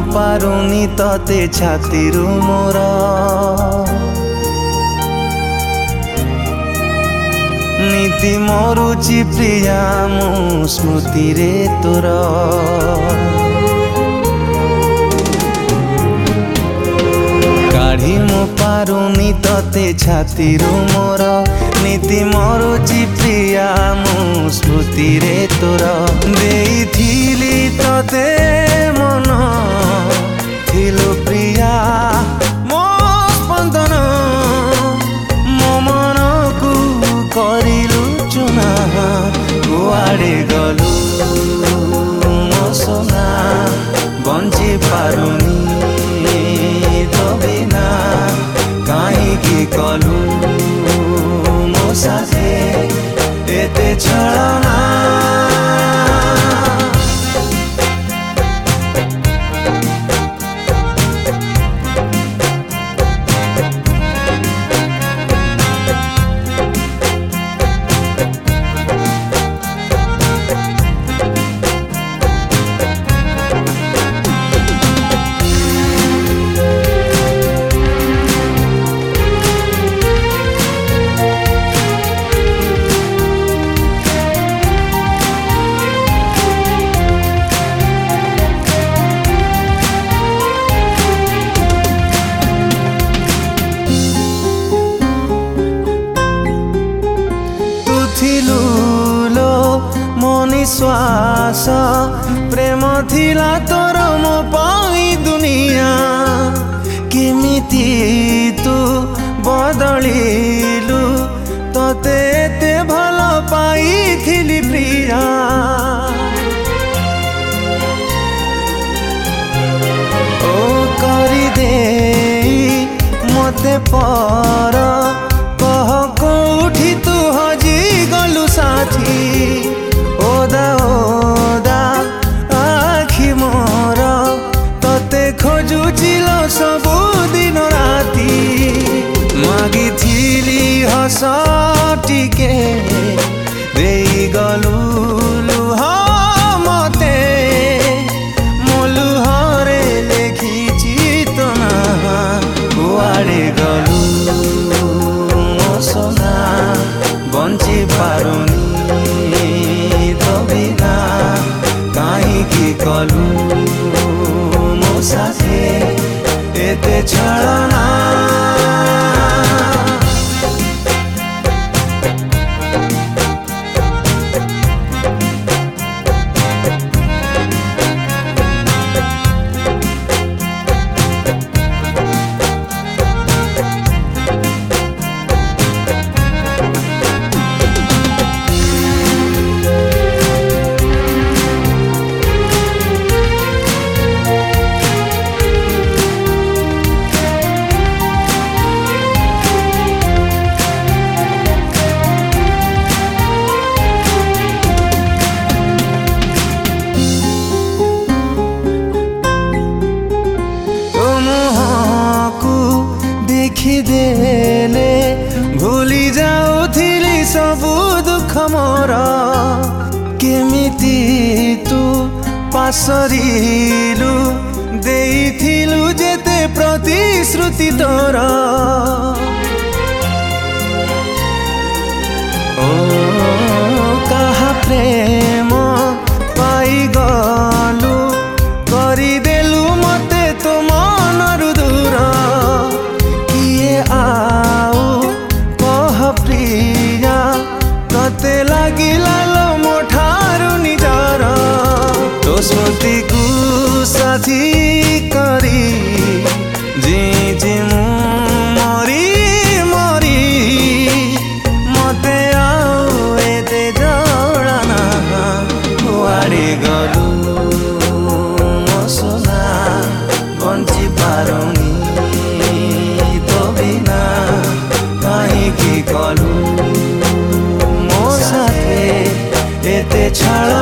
पारुनी तते छातीरू मोर नीति मरुची प्रिया मो स्मृति रे तोर काढ़ी मो पारुनी तते छातीरू मोर नीति मरुची प्रिया मो स्मृति रे तोर देइथिली तते मन थिलु प्रिया मो स्पंदन मो मन को करिलु चुना कुआड़े गलु मो सोना बंची पारुनी तो बिना कहीं कलु मो साथे एते छलना श्वास प्रेम थिला तोर मो पाई दुनिया केमिति तू बदलिलु तते एते भल पाइथिली प्रिया ओ करी दे मते पर कह कोठी तू हजी गलु साथी ओदा ओदा आखि मोर तते खोजुचिल सबु दिन राती मागिथिली हस टिके देई गलु लुह मते मो लुहरे लेखिछि तो ना कुआड़े गलु मो सोना बंची पारुनी कलु मो साथे एते छलना देले भूली जाऊथिली सबु दुख मोर केमिति तू पासरिलु देइथिलु जेते प्रतिश्रुति तोर ओ कहा प्रेम पाई गलु करी देलु मते तो मनरु दूर आओ कह प्रिया तते लागिला लो मोठारु निजर तो स्मृति को साथी करी जी जी मरी मरी मते आओ एते जड़ाना कुआड़े गलु मो सोना बंची पारुनी कलु मो साथे एते छल